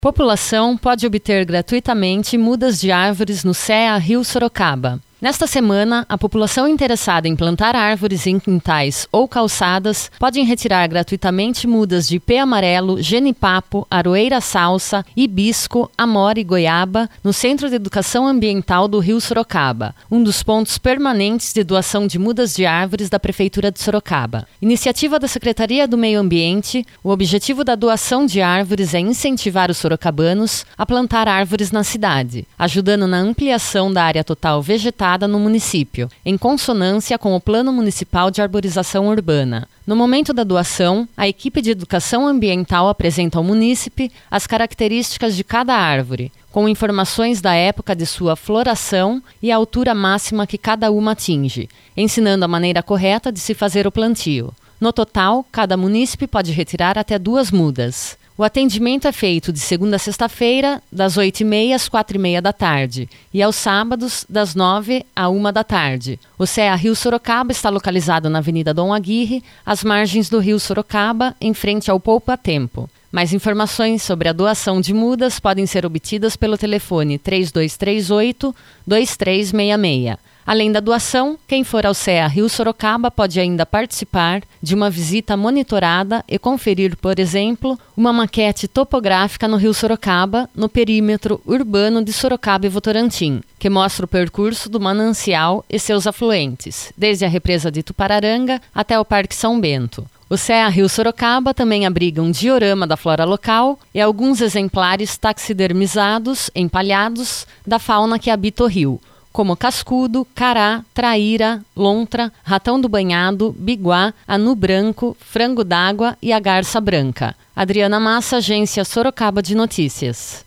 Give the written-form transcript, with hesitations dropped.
População pode obter gratuitamente mudas de árvores no CEA Rio Sorocaba. Nesta semana, a população interessada em plantar árvores em quintais ou calçadas pode retirar gratuitamente mudas de ipê amarelo, genipapo, aroeira salsa, hibisco, amora e goiaba no Centro de Educação Ambiental do Rio Sorocaba, um dos pontos permanentes de doação de mudas de árvores da Prefeitura de Sorocaba. Iniciativa da Secretaria do Meio Ambiente, o objetivo da doação de árvores é incentivar os sorocabanos a plantar árvores na cidade, ajudando na ampliação da área total vegetal no município, em consonância com o Plano Municipal de Arborização Urbana. No momento da doação, a equipe de educação ambiental apresenta ao munícipe as características de cada árvore, com informações da época de sua floração e a altura máxima que cada uma atinge, ensinando a maneira correta de se fazer o plantio. No total, cada munícipe pode retirar até 2 mudas. O atendimento é feito de segunda a sexta-feira, das 8h30 às 4h30 da tarde, e aos sábados, das 9h à 1h da tarde. O CEA Rio Sorocaba está localizado na Avenida Dom Aguirre, às margens do Rio Sorocaba, em frente ao Poupa Tempo. Mais informações sobre a doação de mudas podem ser obtidas pelo telefone 3238-2366. Além da doação, quem for ao CEA Rio Sorocaba pode ainda participar de uma visita monitorada e conferir, por exemplo, uma maquete topográfica no Rio Sorocaba, no perímetro urbano de Sorocaba e Votorantim, que mostra o percurso do manancial e seus afluentes, desde a represa de Tupararanga até o Parque São Bento. O CEA Rio Sorocaba também abriga um diorama da flora local e alguns exemplares taxidermizados, empalhados, da fauna que habita o rio, como cascudo, cará, traíra, lontra, ratão do banhado, biguá, anu branco, frango d'água e a garça branca. Adriana Massa, Agência Sorocaba de Notícias.